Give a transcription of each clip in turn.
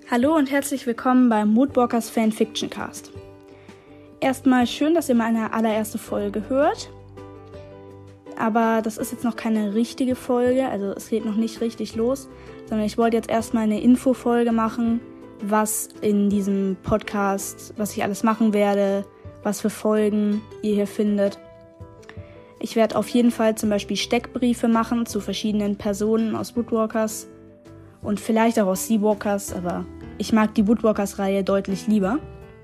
Hallo und herzlich willkommen beim Moodwalkers Fanfiction Cast. Erstmal schön, dass ihr meine allererste Folge hört. Aber das ist jetzt noch keine richtige Folge, also es geht noch nicht richtig los, sondern ich wollte jetzt erstmal eine Infofolge machen, was in diesem Podcast, was ich alles machen werde, was für Folgen ihr hier findet. Ich werde auf jeden Fall zum Beispiel Steckbriefe machen zu verschiedenen Personen aus Woodwalkers und vielleicht auch aus Seawalkers, aber ich mag die Woodwalkers-Reihe deutlich lieber.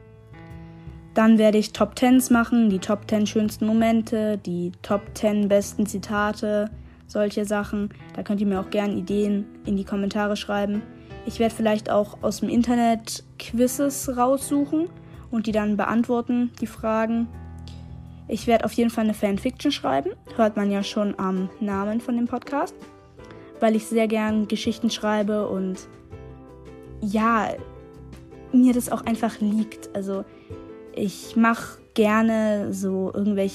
Dann werde ich Top 10s machen, die Top 10 schönsten Momente, die Top 10 besten Zitate, solche Sachen. Da könnt ihr mir auch gerne Ideen in die Kommentare schreiben. Ich werde vielleicht auch aus dem Internet Quizzes raussuchen und die dann beantworten, die Fragen. Ich werde auf jeden Fall eine Fanfiction schreiben, hört man ja schon am Namen von dem Podcast, weil ich sehr gern Geschichten schreibe und ja, mir das auch einfach liegt. Also ich mache gerne so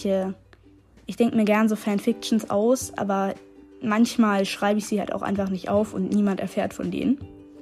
ich denke mir gern so Fanfictions aus, aber manchmal schreibe ich sie halt auch einfach nicht auf und niemand erfährt von denen.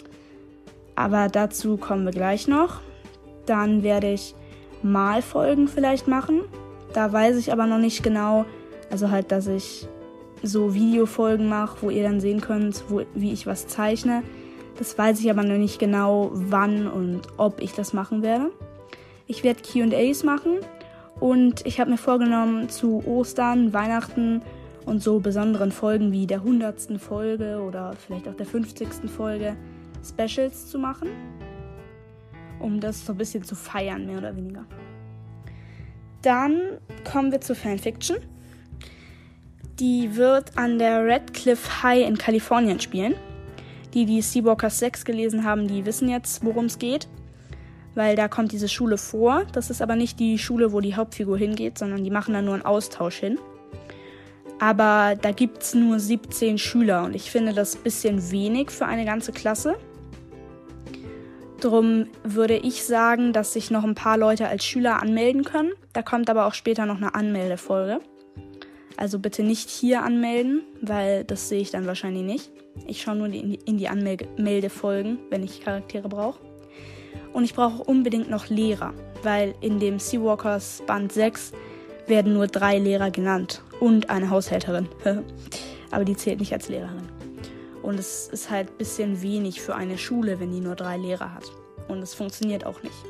Aber dazu kommen wir gleich noch. Dann werde ich Malfolgen vielleicht machen. Da weiß ich aber noch nicht genau, also halt, dass ich so Videofolgen mache, wo ihr dann sehen könnt, wie ich was zeichne. Das weiß ich aber noch nicht genau, wann und ob ich das machen werde. Ich werde Q&As machen und ich habe mir vorgenommen, zu Ostern, Weihnachten und so besonderen Folgen wie der 100. Folge oder vielleicht auch der 50. Folge Specials zu machen, um das so ein bisschen zu feiern, mehr oder weniger. Dann kommen wir zur Fanfiction. Die wird an der Radcliffe High in Kalifornien spielen. Die Seawalkers 6 gelesen haben, die wissen jetzt, worum es geht, weil da kommt diese Schule vor. Das ist aber nicht die Schule, wo die Hauptfigur hingeht, sondern die machen da nur einen Austausch hin. Aber da gibt es nur 17 Schüler und ich finde das ein bisschen wenig für eine ganze Klasse. Drum würde ich sagen, dass sich noch ein paar Leute als Schüler anmelden können. Da kommt aber auch später noch eine Anmeldefolge. Also bitte nicht hier anmelden, weil das sehe ich dann wahrscheinlich nicht. Ich schaue nur in die Anmeldefolgen, wenn ich Charaktere brauche. Und ich brauche unbedingt noch Lehrer, weil in dem Seawalkers Band 6 werden nur 3 Lehrer genannt und eine Haushälterin. Aber die zählt nicht als Lehrerin. Und es ist halt ein bisschen wenig für eine Schule, wenn die nur 3 Lehrer hat. Und es funktioniert auch nicht.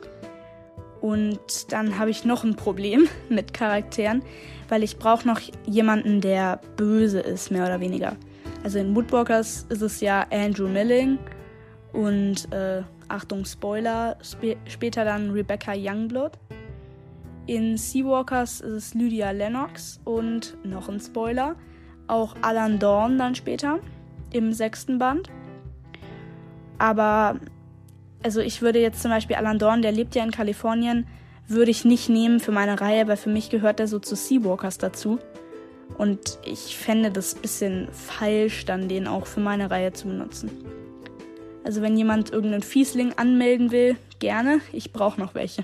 Und dann habe ich noch ein Problem mit Charakteren, weil ich brauche noch jemanden, der böse ist, mehr oder weniger. Also in Woodwalkers ist es ja Andrew Milling und, Achtung Spoiler, später dann Rebecca Youngblood. In Seawalkers ist es Lydia Lennox und, noch ein Spoiler, auch Alan Dorn dann später im 6. Band. Aber, also ich würde jetzt zum Beispiel Alan Dorn, der lebt ja in Kalifornien, würde ich nicht nehmen für meine Reihe, weil für mich gehört der so zu Seawalkers dazu. Und ich fände das ein bisschen falsch, dann den auch für meine Reihe zu benutzen. Also wenn jemand irgendeinen Fiesling anmelden will, gerne. Ich brauche noch welche.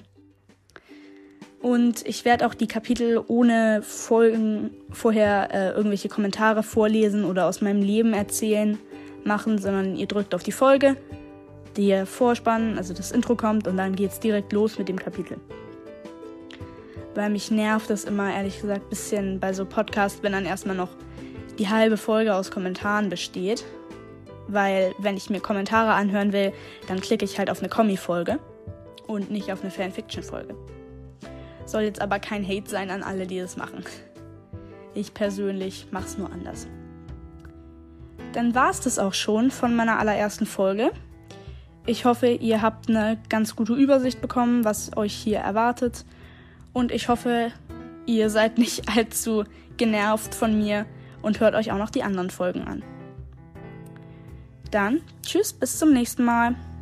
Und ich werde auch die Kapitel ohne Folgen vorher irgendwelche Kommentare vorlesen oder aus meinem Leben erzählen machen, sondern ihr drückt auf die Folge, der Vorspann, also das Intro kommt und dann geht's direkt los mit dem Kapitel. Weil mich nervt das immer, ehrlich gesagt, ein bisschen bei so Podcasts, wenn dann erstmal noch die halbe Folge aus Kommentaren besteht. Weil, wenn ich mir Kommentare anhören will, dann klicke ich halt auf eine Kommi-Folge und nicht auf eine Fanfiction-Folge. Soll jetzt aber kein Hate sein an alle, die das machen. Ich persönlich mache es nur anders. Dann war es das auch schon von meiner allerersten Folge. Ich hoffe, ihr habt eine ganz gute Übersicht bekommen, was euch hier erwartet. Und ich hoffe, ihr seid nicht allzu genervt von mir und hört euch auch noch die anderen Folgen an. Dann, tschüss, bis zum nächsten Mal.